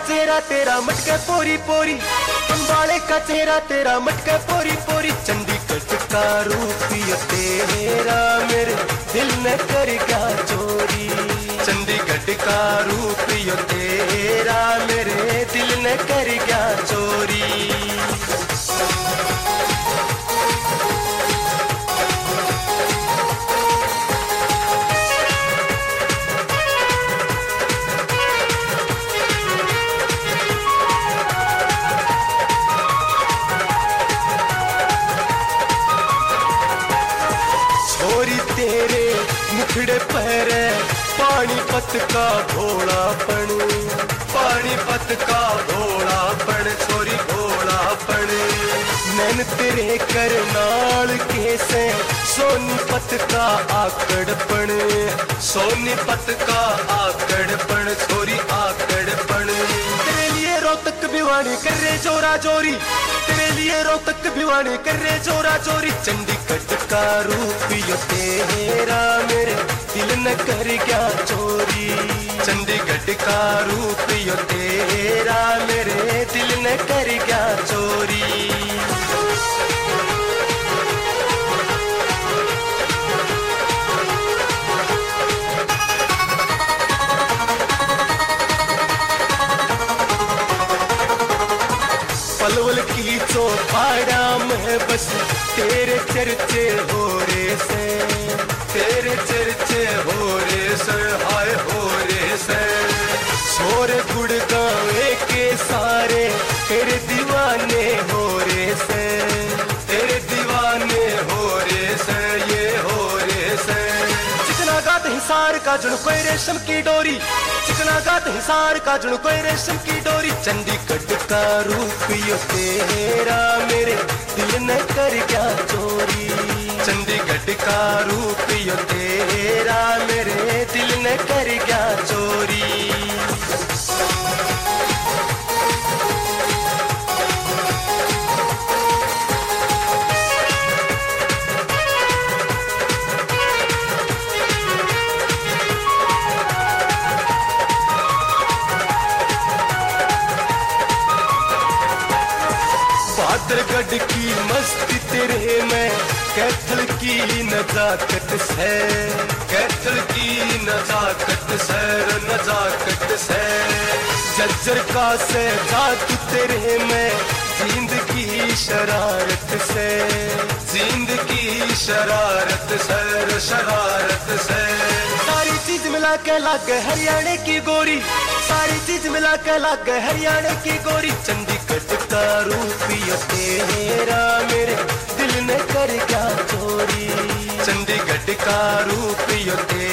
चेहरा तेरा मटके पोरी पोरी, अंबाले का चेहरा तेरा मटके पोरी पोरी। चंडीगढ़ का रूप ये तेरा मेरे दिल ने कर गया चोरी। चंडीगढ़ का रूप ये तेरा मेरे दिल ने कर गया चोरी। तेरे मुखड़े पर पानीपत का भोलापन, पानीपत का भोलापन, छोरी भोलापन। नैन तेरे करनाल के से सोनीपत का आकड़पन, सोनीपत का आकड़पन, छोरी आकड़पन। तेरे लिए रोहतक भिवानी कर रे जोरा जोरी, तेरे लिए रोहतक भिवानी कर रे जोरा जोरी। चंडीगढ़ का रूप यो तेरा मेरे दिल न कर गया चोरी। चंडीगढ़ का रूप यो तेरा मेरे दिल न कर गया चोरी। पलवल की चौपाड़ा में बस तेरे चर्चे हो रे से, तेरे चर्चे हो रे से, हाय हो रे से। छोरे गुड़गांव के सारे तेरे दीवाने हो रे से, तेरे दीवाने हो रे से, ये हो रे से। चिकना गात हिसार का जुड़ कोई रेशम की डोरी, चिकना गात हिसार का जुड़ कोई रेशम की डोरी। चंडीगढ़ का रूप यो तेरा मेरे दिल ने कर गया चोरी। चंडीगढ़ का रूप यो तेरा मेरे दिल ने कर गया चोरी। बहादुरगढ़ की मस्ती तेरे में कैथल की नजाकत से, कैथल की नजाकत से, नजाकत से। जज्जर का से जादू तेरे में जिंदगी शरारत से, जिंदगी शरारत से, शरारत से। सारी चीज मिला के लागे हरियाणा की गोरी, सारी चीज मिला के लागे हरियाणा की गोरी। चंडीगढ़ का रूप यो तेरा मेरे दिल ने कर गया चोरी। चंडीगढ़ का रूप यो तेरा